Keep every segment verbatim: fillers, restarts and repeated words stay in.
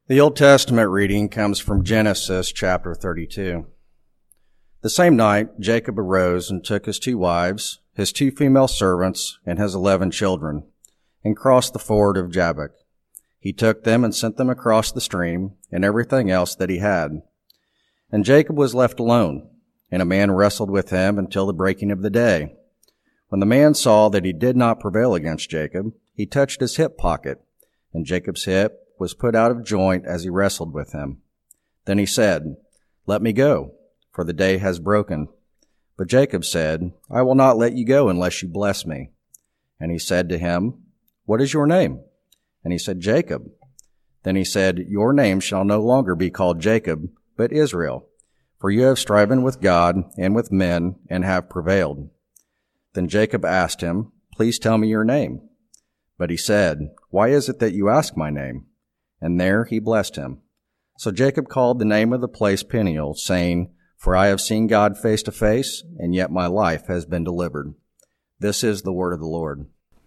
The Old Testament reading comes from Genesis chapter thirty-two. The same night, Jacob arose and took his two wives, his two female servants, and his eleven children, and crossed the ford of Jabbok. He took them and sent them across the stream, and everything else that he had. And Jacob was left alone, and a man wrestled with him until the breaking of the day. When the man saw that he did not prevail against Jacob, he touched his hip pocket, and Jacob's hip was put out of joint as he wrestled with him. Then he said, "Let me go, for the day has broken." But Jacob said, "I will not let you go unless you bless me." And he said to him, "What is your name?" And he said, "Jacob." Then he said, "Your name shall no longer be called Jacob, but Israel, for you have striven with God and with men and have prevailed." Then Jacob asked him, "Please tell me your name." But he said, "Why is it that you ask my name?" And there he blessed him. So Jacob called the name of the place Peniel, saying, "For I have seen God face to face, and yet my life has been delivered." This is the word of the Lord.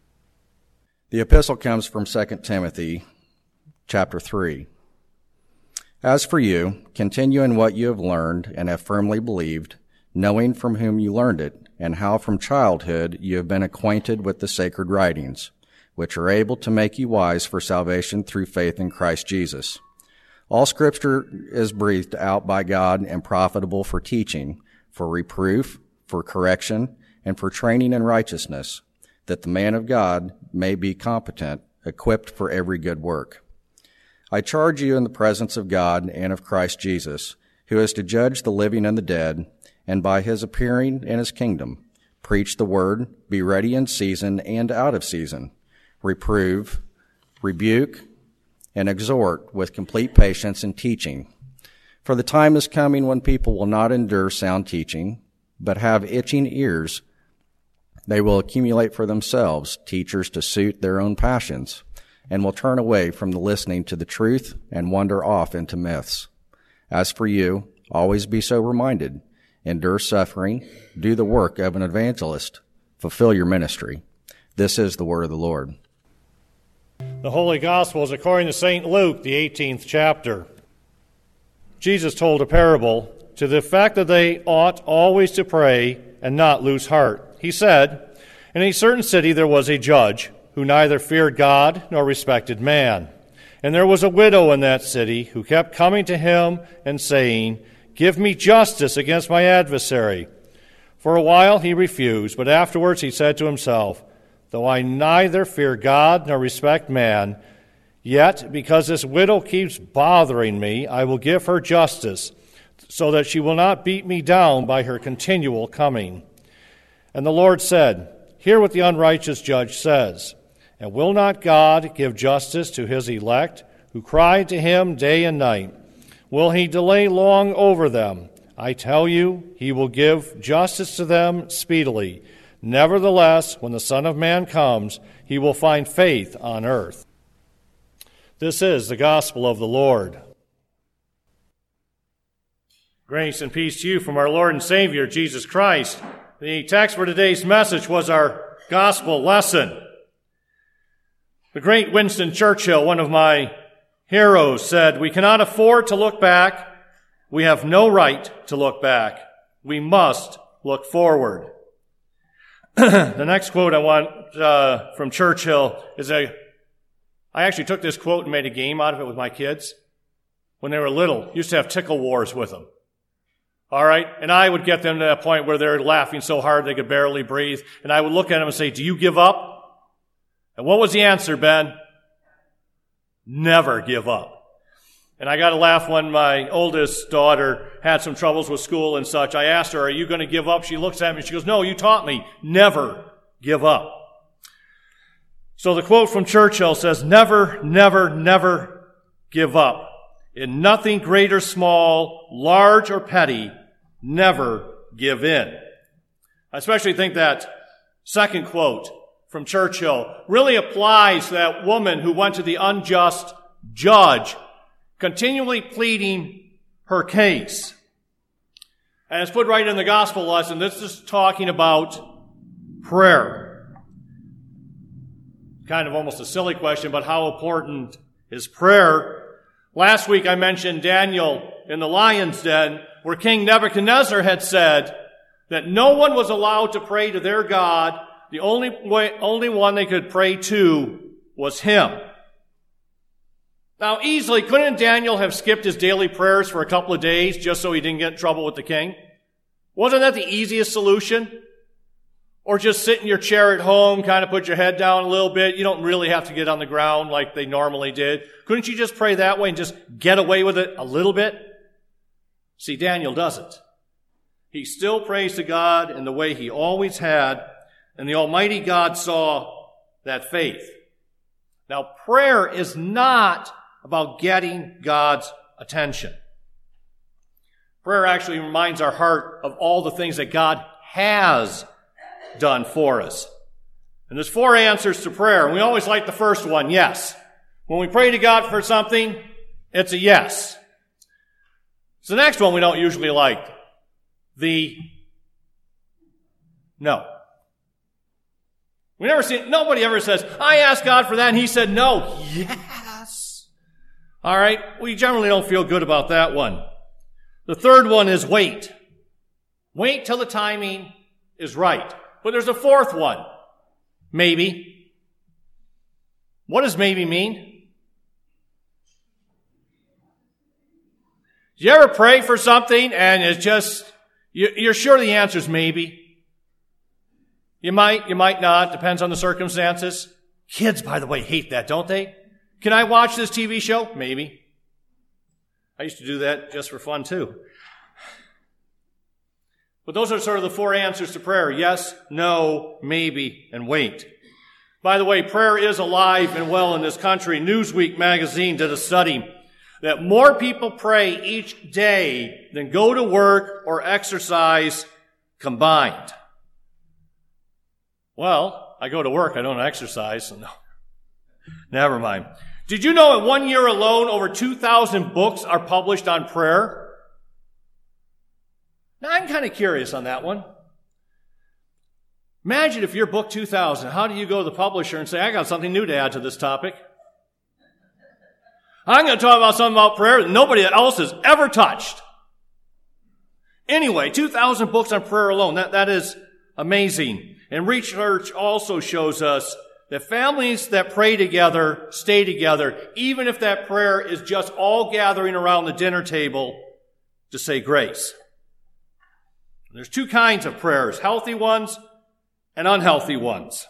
The epistle comes from Second Timothy chapter three. As for you, continue in what you have learned and have firmly believed, knowing from whom you learned it, and how from childhood you have been acquainted with the sacred writings, which are able to make you wise for salvation through faith in Christ Jesus. All Scripture is breathed out by God and profitable for teaching, for reproof, for correction, and for training in righteousness, that the man of God may be competent, equipped for every good work. I charge you in the presence of God and of Christ Jesus, who is to judge the living and the dead, and by his appearing in his kingdom, preach the word, be ready in season and out of season, reprove, rebuke, and exhort with complete patience and teaching. For the time is coming when people will not endure sound teaching, but have itching ears. They will accumulate for themselves teachers to suit their own passions, and will turn away from the listening to the truth and wander off into myths. As for you, always be sober-minded, endure suffering, do the work of an evangelist, fulfill your ministry. This is the word of the Lord. The Holy Gospel is according to Saint Luke, the eighteenth chapter. Jesus told a parable to the effect that they ought always to pray and not lose heart. He said, "In a certain city there was a judge who neither feared God nor respected man. And there was a widow in that city who kept coming to him and saying, 'Give me justice against my adversary.' For a while he refused, but afterwards he said to himself, 'Though I neither fear God nor respect man, yet because this widow keeps bothering me, I will give her justice, so that she will not beat me down by her continual coming.' And the Lord said, 'Hear what the unrighteous judge says. And will not God give justice to his elect, who cry to him day and night? Will he delay long over them? I tell you, he will give justice to them speedily. Nevertheless, when the Son of Man comes, he will find faith on earth.'" This is the gospel of the Lord. Grace and peace to you from our Lord and Savior, Jesus Christ. The text for today's message was our gospel lesson. The great Winston Churchill, one of my heroes, said, "We cannot afford to look back. We have no right to look back. We must look forward." The next quote I want uh, from Churchill is a, I actually took this quote and made a game out of it with my kids. When they were little, used to have tickle wars with them. All right? And I would get them to a point where they're laughing so hard they could barely breathe. And I would look at them and say, "Do you give up?" And what was the answer, Ben? Never give up. And I got a laugh when my oldest daughter had some troubles with school and such. I asked her, "Are you going to give up?" She looks at me and she goes, "No, you taught me. Never give up." So the quote from Churchill says, "Never, never, never give up. In nothing great or small, large or petty, never give in." I especially think that second quote from Churchill really applies to that woman who went to the unjust judge, continually pleading her case. And it's put right in the gospel lesson. This is talking about prayer. Kind of almost a silly question, but how important is prayer? Last week I mentioned Daniel in the lion's den, where King Nebuchadnezzar had said that no one was allowed to pray to their God. The only way, only one they could pray to was him. Now, easily, couldn't Daniel have skipped his daily prayers for a couple of days just so he didn't get in trouble with the king? Wasn't that the easiest solution? Or just sit in your chair at home, kind of put your head down a little bit. You don't really have to get on the ground like they normally did. Couldn't you just pray that way and just get away with it a little bit? See, Daniel doesn't. He still prays to God in the way he always had, and the Almighty God saw that faith. Now, prayer is not about getting God's attention. Prayer actually reminds our heart of all the things that God has done for us. And there's four answers to prayer. We always like the first one, yes. When we pray to God for something, it's a yes. It's the next one we don't usually like. The no. We never see, nobody ever says, I asked God for that and he said no. Yes. All right. We generally don't feel good about that one. The third one is wait. Wait till the timing is right. But there's a fourth one. Maybe. What does maybe mean? Do you ever pray for something and it's just, you're sure the answer is maybe? You might, you might not. Depends on the circumstances. Kids, by the way, hate that, don't they? Can I watch this T V show? Maybe. I used to do that just for fun, too. But those are sort of the four answers to prayer. Yes, no, maybe, and wait. By the way, prayer is alive and well in this country. Newsweek magazine did a study that more people pray each day than go to work or exercise combined. Well, I go to work, I don't exercise, so no. Never mind. Did you know in one year alone, over two thousand books are published on prayer? Now, I'm kind of curious on that one. Imagine if you're book two thousand, how do you go to the publisher and say, I got something new to add to this topic? I'm going to talk about something about prayer that nobody else has ever touched. Anyway, two thousand books on prayer alone, that, that is amazing. And research also shows us that families that pray together stay together, even if that prayer is just all gathering around the dinner table to say grace. There's two kinds of prayers, healthy ones and unhealthy ones.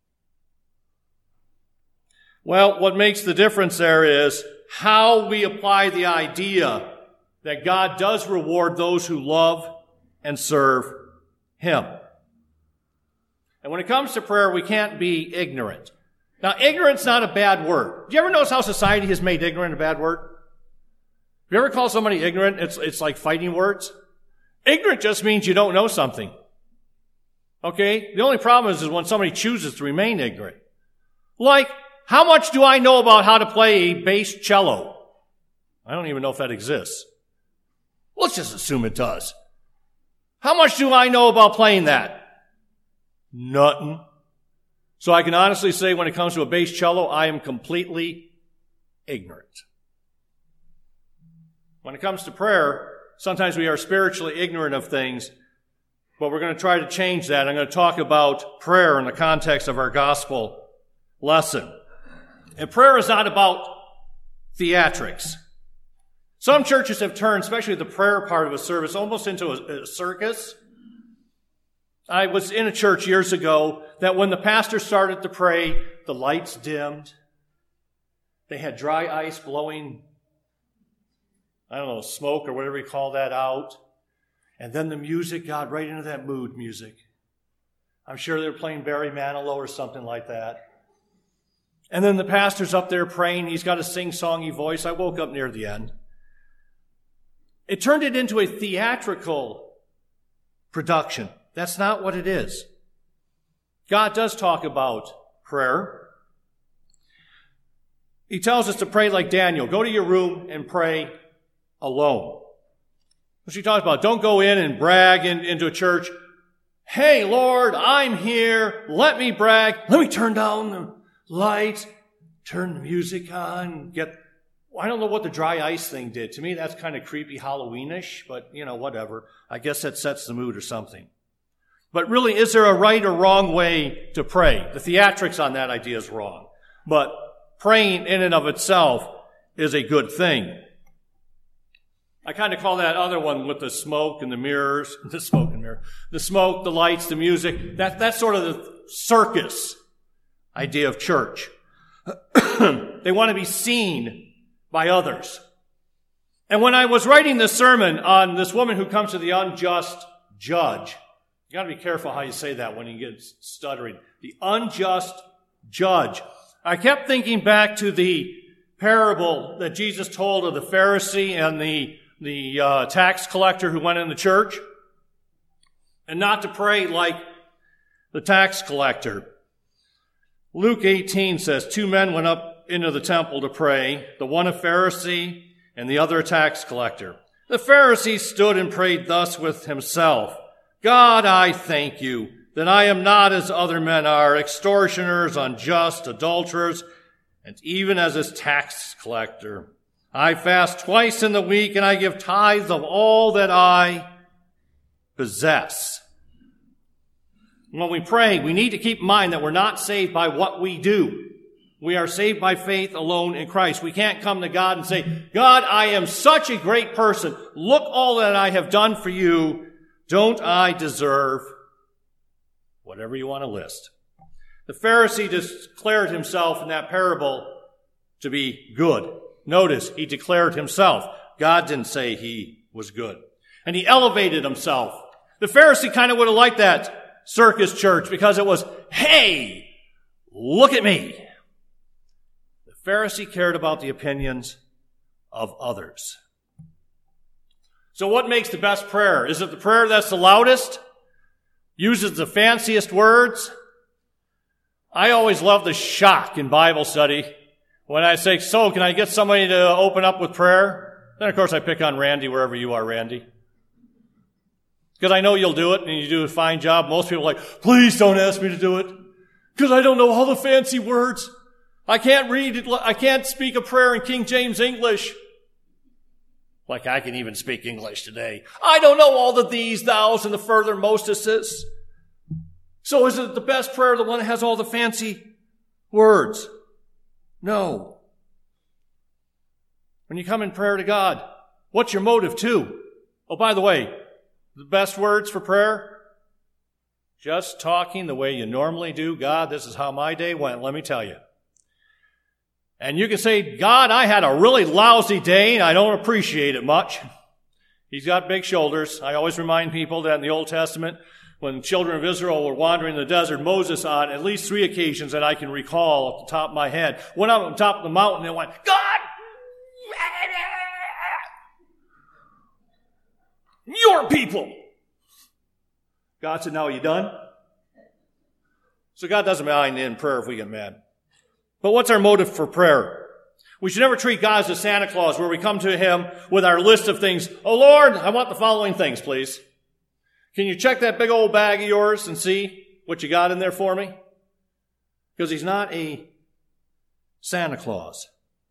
Well, what makes the difference there is how we apply the idea that God does reward those who love and serve him. And when it comes to prayer, we can't be ignorant. Now, ignorant's not a bad word. Do you ever notice how society has made ignorant a bad word? If you ever call somebody ignorant, it's, it's like fighting words. Ignorant just means you don't know something. Okay? The only problem is, is when somebody chooses to remain ignorant. Like, how much do I know about how to play a bass cello? I don't even know if that exists. Let's just assume it does. How much do I know about playing that? Nothing. So I can honestly say when it comes to a bass cello, I am completely ignorant. When it comes to prayer, sometimes we are spiritually ignorant of things, but we're going to try to change that. I'm going to talk about prayer in the context of our gospel lesson. And prayer is not about theatrics. Some churches have turned, especially the prayer part of a service, almost into a, a circus. I was in a church years ago that when the pastor started to pray, the lights dimmed. They had dry ice blowing, I don't know, smoke or whatever you call that out. And then the music got right into that mood music. I'm sure they were playing Barry Manilow or something like that. And then the pastor's up there praying. He's got a sing-songy voice. I woke up near the end. It turned it into a theatrical production. That's not what it is. God does talk about prayer. He tells us to pray like Daniel. Go to your room and pray alone. What she talks about, don't go in and brag in, into a church. Hey, Lord, I'm here. Let me brag. Let me turn down the lights, turn the music on, get... I don't know what the dry ice thing did. To me, that's kind of creepy Halloweenish, but, you know, whatever. I guess that sets the mood or something. But really, is there a right or wrong way to pray? The theatrics on that idea is wrong. But praying in and of itself is a good thing. I kind of call that other one with the smoke and the mirrors, the smoke and mirror, the smoke, the lights, the music, that, that's sort of the circus idea of church. They want to be seen by others. And when I was writing this sermon on this woman who comes to the unjust judge, you got to be careful how you say that when you get stuttering. The unjust judge. I kept thinking back to the parable that Jesus told of the Pharisee and the, the uh, tax collector who went in the church, and not to pray like the tax collector. Luke eighteen says, two men went up into the temple to pray, the one a Pharisee and the other a tax collector. The Pharisee stood and prayed thus with himself, God, I thank you that I am not as other men are, extortioners, unjust, adulterers, and even as his tax collector. I fast twice in the week, and I give tithes of all that I possess. When we pray, we need to keep in mind that we're not saved by what we do. We are saved by faith alone in Christ. We can't come to God and say, God, I am such a great person. Look all that I have done for you. Don't I deserve whatever you want to list? The Pharisee declared himself in that parable to be good. Notice, he declared himself. God didn't say he was good. And he elevated himself. The Pharisee kind of would have liked that circus church because it was, hey, look at me. The Pharisee cared about the opinions of others. So what makes the best prayer? Is it the prayer that's the loudest? Uses the fanciest words? I always love the shock in Bible study when I say, so can I get somebody to open up with prayer? Then, of course, I pick on Randy wherever you are, Randy. Because I know you'll do it, and you do a fine job. Most people are like, please don't ask me to do it, because I don't know all the fancy words. I can't read it. I can't speak a prayer in King James English. Like I can even speak English today. I don't know all the these, thous, and the furthermostuses. So is it the best prayer the one that has all the fancy words? No. When you come in prayer to God, what's your motive too? Oh, by the way, the best words for prayer? Just talking the way you normally do. God, this is how my day went, let me tell you. And you can say, God, I had a really lousy day and I don't appreciate it much. He's got big shoulders. I always remind people that in the Old Testament, when the children of Israel were wandering in the desert, Moses, on at least three occasions that I can recall off the top of my head, went up on the top of the mountain and went, God, your people. God said, now are you done? So God doesn't mind in prayer if we get mad. But what's our motive for prayer? We should never treat God as a Santa Claus where we come to him with our list of things. Oh, Lord, I want the following things, please. Can you check that big old bag of yours and see what you got in there for me? Because he's not a Santa Claus.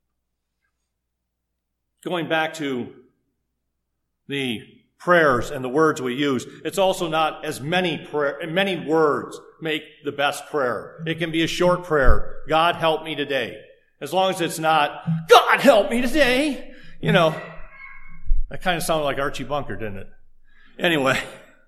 Going back to the prayers and the words we use, it's also not as many prayer, many words make the best prayer. It can be a short prayer. God help me today. As long as it's not, God help me today. You know, that kind of sounded like Archie Bunker, didn't it? Anyway,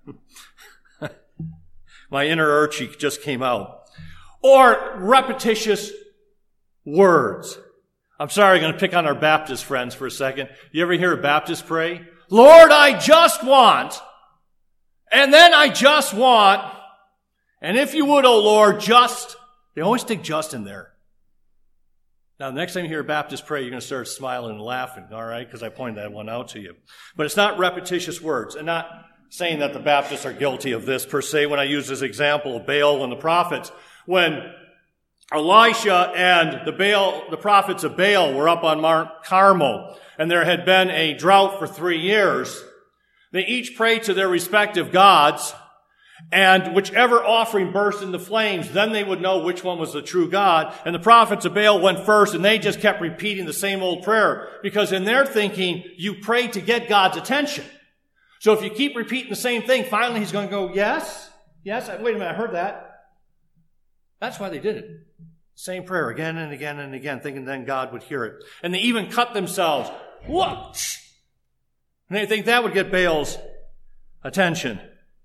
my inner Archie just came out. Or repetitious words. I'm sorry, I'm going to pick on our Baptist friends for a second. You ever hear a Baptist pray? Lord, I just want, and then I just want, and if you would, oh Lord, just, they always stick just in there. Now, the next time you hear a Baptist pray, you're going to start smiling and laughing, all right, because I pointed that one out to you. But it's not repetitious words, and not saying that the Baptists are guilty of this per se when I use this example of Baal and the prophets. When Elisha and the Baal, the prophets of Baal were up on Mount Carmel, and there had been a drought for three years, they each prayed to their respective gods, And whichever offering burst into flames, then they would know which one was the true God. And the prophets of Baal went first, and they just kept repeating the same old prayer. Because in their thinking, you pray to get God's attention. So if you keep repeating the same thing, finally he's going to go, yes, yes, wait a minute, I heard that. That's why they did it. Same prayer again and again and again, thinking then God would hear it. And they even cut themselves. What? And they think that would get Baal's attention.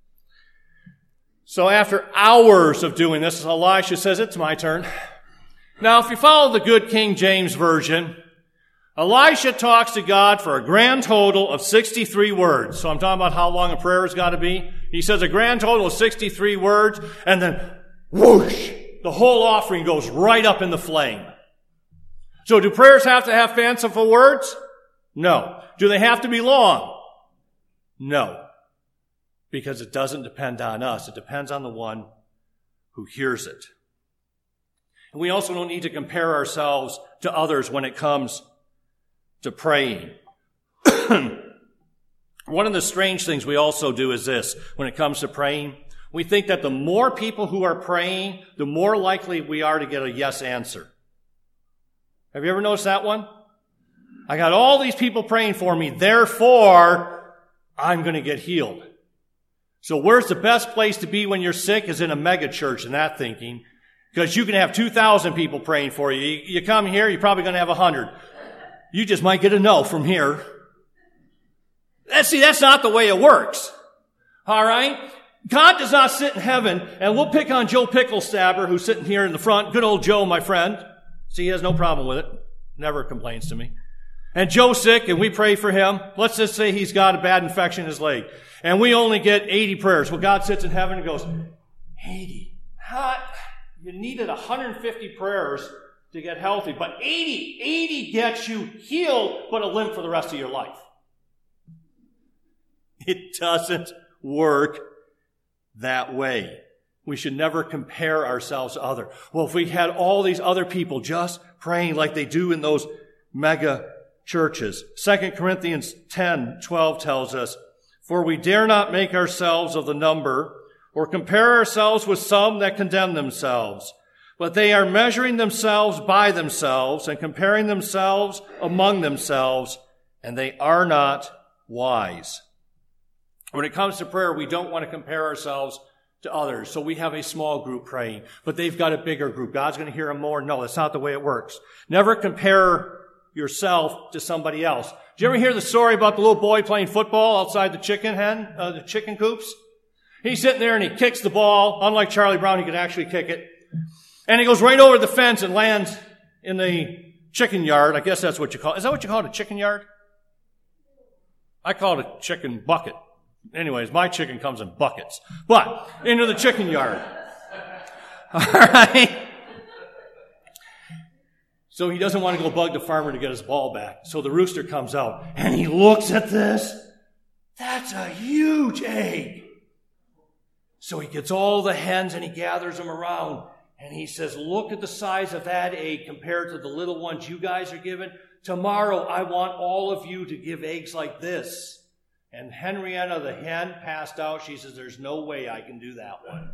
So after hours of doing this, Elisha says, it's my turn. Now, if you follow the good King James Version, Elisha talks to God for a grand total of sixty-three words. So I'm talking about how long a prayer has got to be. He says a grand total of sixty-three words, and then whoosh, the whole offering goes right up in the flame. So do prayers have to have fanciful words? No. Do they have to be long? No. Because it doesn't depend on us. It depends on the one who hears it. And we also don't need to compare ourselves to others when it comes to praying. One of the strange things we also do is this. When it comes to praying, we think that the more people who are praying, the more likely we are to get a yes answer. Have you ever noticed that one? I got all these people praying for me, therefore I'm going to get healed. So where's the best place to be when you're sick is in a mega church in that thinking, because you can have two thousand people praying for you. You, you come here, you're probably going to have one hundred. You just might get a no from here. That's, see, that's not the way it works. All right? God does not sit in heaven, and we'll pick on Joe Picklestabber, who's sitting here in the front. Good old Joe, my friend. See, he has no problem with it. Never complains to me. And Joe's sick, and we pray for him. Let's just say he's got a bad infection in his leg. And we only get eighty prayers. Well, God sits in heaven and goes, eighty? Huh? You needed one hundred fifty prayers to get healthy. But eighty, eighty gets you healed, but a limp for the rest of your life. It doesn't work that way. We should never compare ourselves to others. Well, if we had all these other people just praying like they do in those mega churches. Second Corinthians ten twelve tells us, for we dare not make ourselves of the number or compare ourselves with some that condemn themselves, but they are measuring themselves by themselves and comparing themselves among themselves, and they are not wise. When it comes to prayer, we don't want to compare ourselves to others. So we have a small group praying, but they've got a bigger group. God's going to hear them more. No, that's not the way it works. Never compare yourself to somebody else. Did you ever hear the story about the little boy playing football outside the chicken hen, uh, the chicken coops? He's sitting there and he kicks the ball. Unlike Charlie Brown, he could actually kick it. And he goes right over the fence and lands in the chicken yard. I guess that's what you call it. Is that what you call it, a chicken yard? I call it a chicken bucket. Anyways, my chicken comes in buckets. But into the chicken yard. All right. So he doesn't want to go bug the farmer to get his ball back. So the rooster comes out and he looks at this. That's a huge egg. So he gets all the hens and he gathers them around and he says, look at the size of that egg compared to the little ones you guys are giving. Tomorrow I want all of you to give eggs like this. And Henrietta, the hen, passed out. She says, there's no way I can do that one.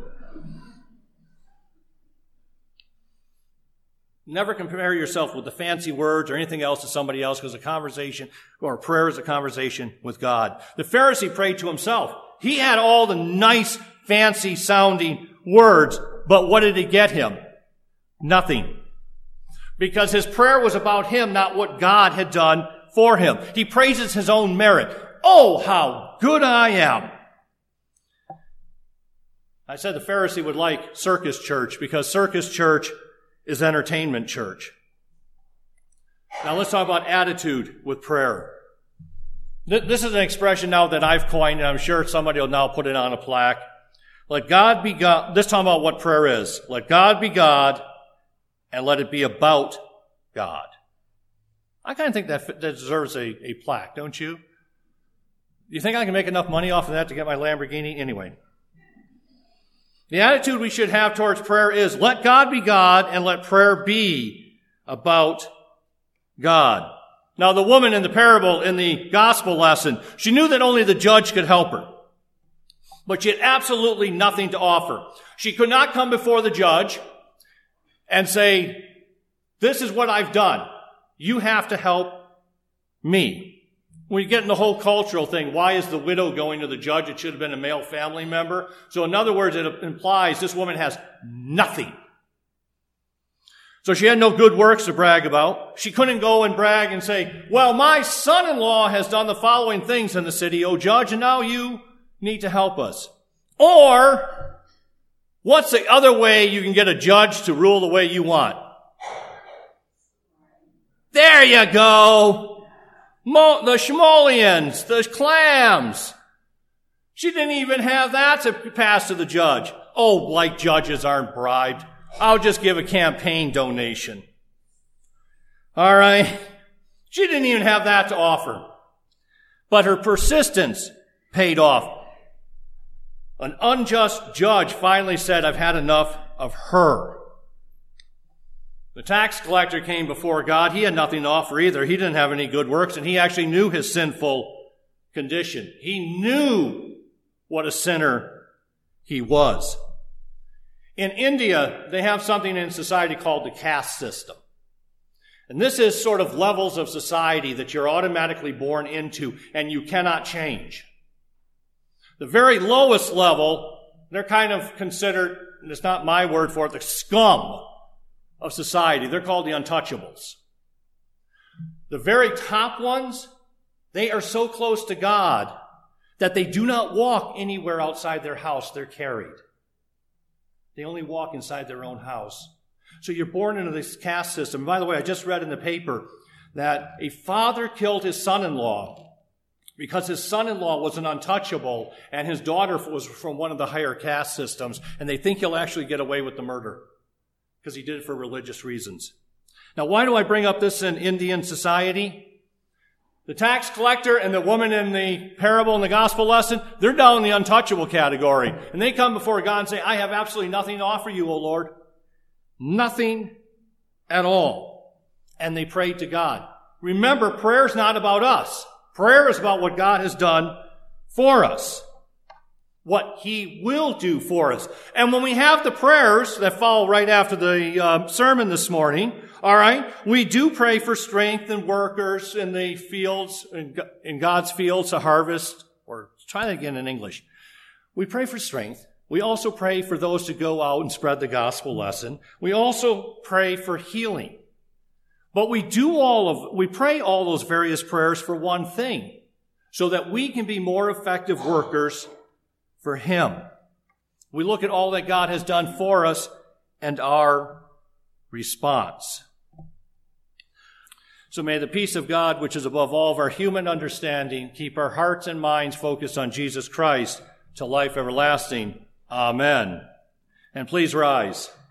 Never compare yourself with the fancy words or anything else to somebody else, because a conversation or a prayer is a conversation with God. The Pharisee prayed to himself. He had all the nice, fancy sounding words, but what did it get him? Nothing. Because his prayer was about him, not what God had done for him. He praises his own merit. Oh, how good I am. I said the Pharisee would like circus church because circus church is entertainment church. Now let's talk about attitude with prayer. This is an expression now that I've coined, and I'm sure somebody will now put it on a plaque. Let God be God. This is talking about what prayer is. Let God be God, and let it be about God. I kind of think that, that deserves a, a plaque, don't you? You think I can make enough money off of that to get my Lamborghini? Anyway. The attitude we should have towards prayer is, let God be God, and let prayer be about God. Now, the woman in the parable in the gospel lesson, she knew that only the judge could help her. But she had absolutely nothing to offer. She could not come before the judge and say, this is what I've done. You have to help me. When you get in the whole cultural thing, why is the widow going to the judge? It should have been a male family member. So in other words, it implies this woman has nothing. So she had no good works to brag about. She couldn't go and brag and say, well, my son-in-law has done the following things in the city, O judge, and now you need to help us. Or, what's the other way you can get a judge to rule the way you want? There you go. Mo- the Schmolians, the clams. She didn't even have that to pass to the judge. Oh, like judges aren't bribed. I'll just give a campaign donation. All right. She didn't even have that to offer. But her persistence paid off. An unjust judge finally said, I've had enough of her. The tax collector came before God. He had nothing to offer either. He didn't have any good works, and he actually knew his sinful condition. He knew what a sinner he was. In India, they have something in society called the caste system. And this is sort of levels of society that you're automatically born into and you cannot change. The very lowest level, they're kind of considered, and it's not my word for it, the scum of society. They're called the untouchables. The very top ones, they are so close to God that they do not walk anywhere outside their house. They're carried. They only walk inside their own house. So you're born into this caste system. By the way, I just read in the paper that a father killed his son-in-law because his son-in-law was an untouchable and his daughter was from one of the higher caste systems, and they think he'll actually get away with the murder because he did it for religious reasons. Now, why do I bring up this in Indian society? The tax collector and the woman in the parable in the gospel lesson, they're down in the untouchable category. And they come before God and say, I have absolutely nothing to offer you, O Lord. Nothing at all. And they prayed to God. Remember, prayer is not about us. Prayer is about what God has done for us. What He will do for us. And when we have the prayers that follow right after the uh, sermon this morning, all right, we do pray for strength and workers in the fields, in God's fields to harvest, or try that again in English. We pray for strength. We also pray for those to go out and spread the gospel lesson. We also pray for healing. But we do all of, we pray all those various prayers for one thing, so that we can be more effective workers for Him. We look at all that God has done for us and our response. So may the peace of God, which is above all of our human understanding, keep our hearts and minds focused on Jesus Christ to life everlasting. Amen. And please rise.